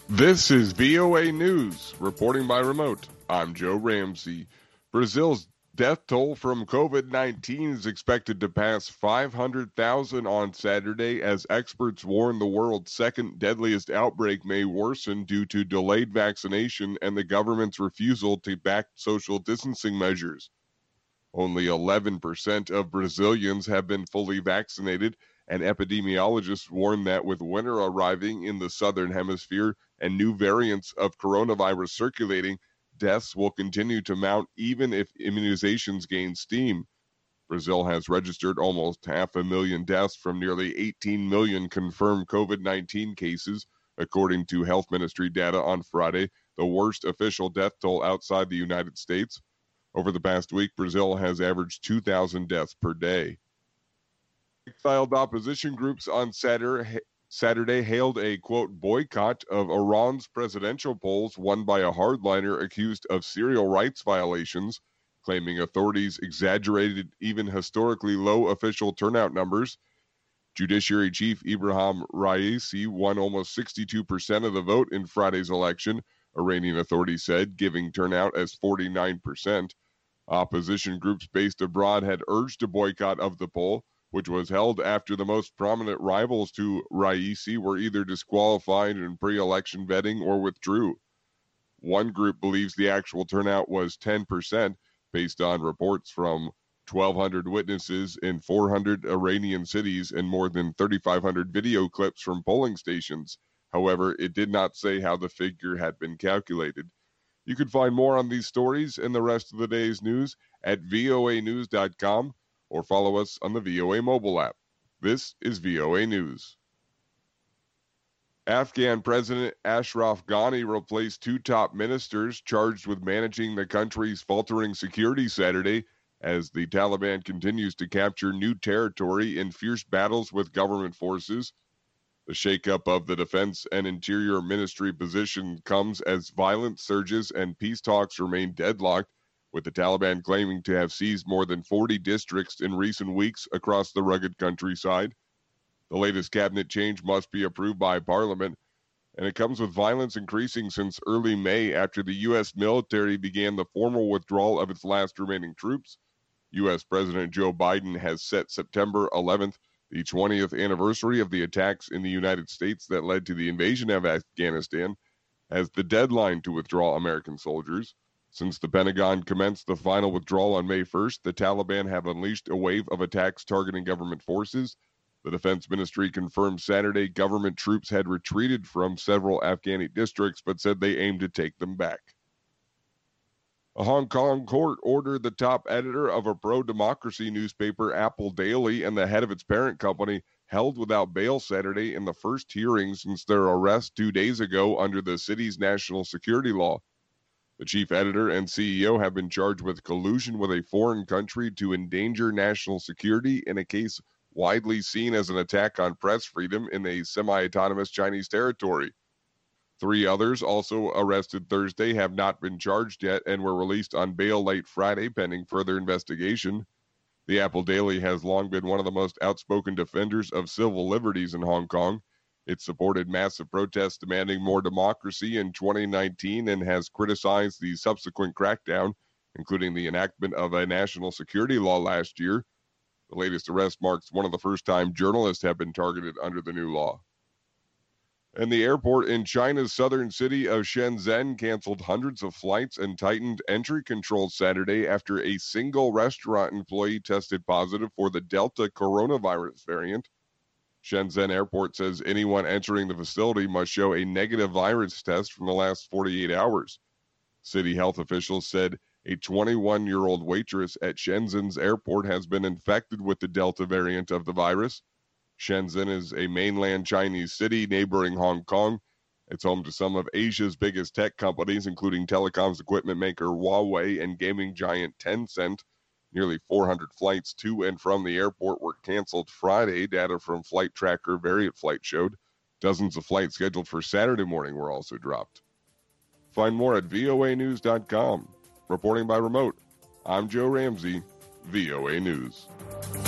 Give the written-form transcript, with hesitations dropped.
This is VOA News, reporting by remote. I'm Joe Ramsey. Brazil's death toll from COVID-19 is expected to pass 500,000 on Saturday as experts warn the world's second deadliest outbreak may worsen due to delayed vaccination and the government's refusal to back social distancing measures. Only 11% of Brazilians have been fully vaccinated, and epidemiologists warn that with winter arriving in the southern hemisphere and new variants of coronavirus circulating, deaths will continue to mount even if immunizations gain steam. Brazil has registered almost 500,000 deaths from nearly 18 million confirmed COVID-19 cases, according to Health Ministry data on Friday, the worst official death toll outside the United States. Over the past week, Brazil has averaged 2,000 deaths per day. Exiled opposition groups on Saturday hailed a, quote, boycott of Iran's presidential polls won by a hardliner accused of serial rights violations, claiming authorities exaggerated even historically low official turnout numbers. Judiciary Chief Ibrahim Raisi won almost 62% of the vote in Friday's election, Iranian authorities said, giving turnout as 49%. Opposition groups based abroad had urged a boycott of the poll, which was held after the most prominent rivals to Raisi were either disqualified in pre-election vetting or withdrew. One group believes the actual turnout was 10%, based on reports from 1,200 witnesses in 400 Iranian cities and more than 3,500 video clips from polling stations. However, it did not say how the figure had been calculated. You can find more on these stories and the rest of the day's news at voanews.com. or follow us on the VOA mobile app. This is VOA News. Afghan President Ashraf Ghani replaced two top ministers charged with managing the country's faltering security Saturday as the Taliban continues to capture new territory in fierce battles with government forces. The shakeup of the Defense and Interior Ministry position comes as violence surges and peace talks remain deadlocked, with the Taliban claiming to have seized more than 40 districts in recent weeks across the rugged countryside. The latest cabinet change must be approved by Parliament, and it comes with violence increasing since early May after the U.S. military began the formal withdrawal of its last remaining troops. U.S. President Joe Biden has set September 11th, the 20th anniversary of the attacks in the United States that led to the invasion of Afghanistan, as the deadline to withdraw American soldiers. Since the Pentagon commenced the final withdrawal on May 1st, the Taliban have unleashed a wave of attacks targeting government forces. The Defense Ministry confirmed Saturday government troops had retreated from several Afghani districts, but said they aimed to take them back. A Hong Kong court ordered the top editor of a pro-democracy newspaper, Apple Daily, and the head of its parent company held without bail Saturday in the first hearing since their arrest 2 days ago under the city's national security law. The chief editor and CEO have been charged with collusion with a foreign country to endanger national security in a case widely seen as an attack on press freedom in a semi-autonomous Chinese territory. 3 others, also arrested Thursday, have not been charged yet and were released on bail late Friday pending further investigation. The Apple Daily has long been one of the most outspoken defenders of civil liberties in Hong Kong. It supported massive protests demanding more democracy in 2019 and has criticized the subsequent crackdown, including the enactment of a national security law last year. The latest arrest marks one of the first time journalists have been targeted under the new law. And the airport in China's southern city of Shenzhen canceled hundreds of flights and tightened entry controls Saturday after a single restaurant employee tested positive for the Delta coronavirus variant. Shenzhen Airport says anyone entering the facility must show a negative virus test from the last 48 hours. City health officials said a 21-year-old waitress at Shenzhen's airport has been infected with the Delta variant of the virus. Shenzhen is a mainland Chinese city neighboring Hong Kong. It's home to some of Asia's biggest tech companies, including telecoms equipment maker Huawei and gaming giant Tencent. Nearly 400 flights to and from the airport were canceled Friday, data from flight tracker Variant Flight showed. Dozens of flights scheduled for Saturday morning were also dropped. Find more at voanews.com. Reporting by remote, I'm Joe Ramsey, VOA News.